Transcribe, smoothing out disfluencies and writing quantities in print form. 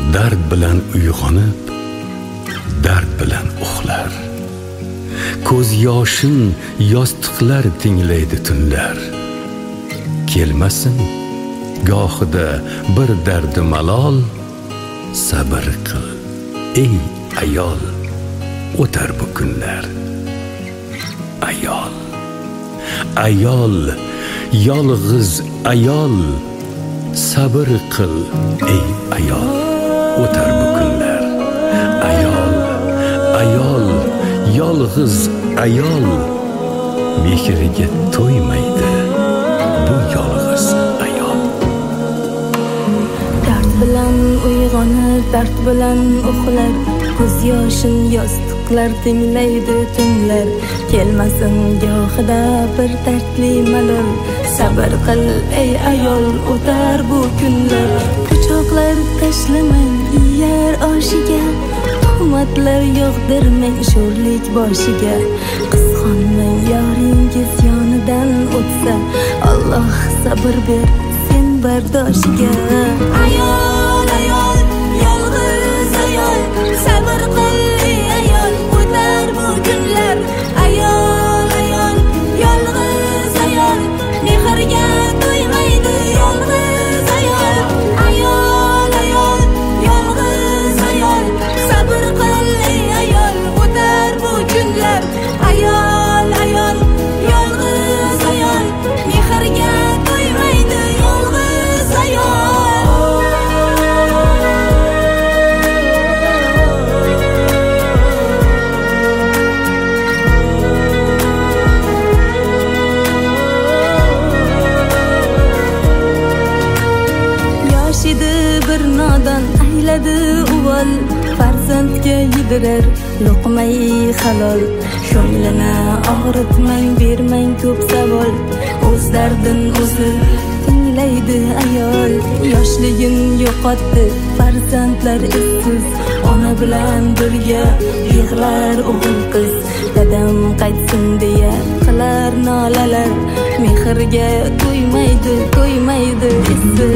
dard bilan uyg'onib, dard bilan uxlar. Ko'z yoshin yostiqlar tinglaydi tunlar. Kelmasin gohida bir dardi malol, sabr qil ey ayol, o'tar bu kunlar. Ayol, ayol, yolg'iz ayol, sabr qil ey ayol, o'tar bu kunlar. Ayol, ayol, yolg'iz ayol, mehriga to'ymaydi bu yolg'iz ayol. Dard bilan uyg'onib, dard bilan uxlar, ko'z yoshin yostiqlar tinglaydi tunlar. Kelmasin gohida bir dardli malol, sabr qil ey ayol, o'tar bu kunlar. Quchoqlar tashlamang yer oshiga, tuhmatlar yog'dirmang sho'rlik boshiga. Qizg'onmang yoringiz yonidan o'tsa, Alloh sabr ber sen bardoshiga. Ayol, ayol, yolg'iz ayol, sabr qil ey ayol, o'tar bu kunlar. Ayol, ayol, yolg'iz ayol, mehrga to'ymaydi yolg'iz ayol. Ayol, ayol, yolg'iz ayol, sabr qil ey ayol, o'tar bu kunlar. Ayol, ayol, yolg'iz ayol, mehrga to'ymaydi yolg'iz ayol. Yoshidi bir nodon ayladi uvol, farzandga yedirar luqmai halol. Ko'nglini og'ritmang, bermang ko'p savol, o'z dardin o'zi tinglaydi ayol. Yoshligin yo'qotdi farzandlar izsiz, ona bilan birga yig'lar o'g'il qiz. Dadam qaytsin deya qilar nolalar, mehrga to'ymaydi, to'ymaydi izsiz.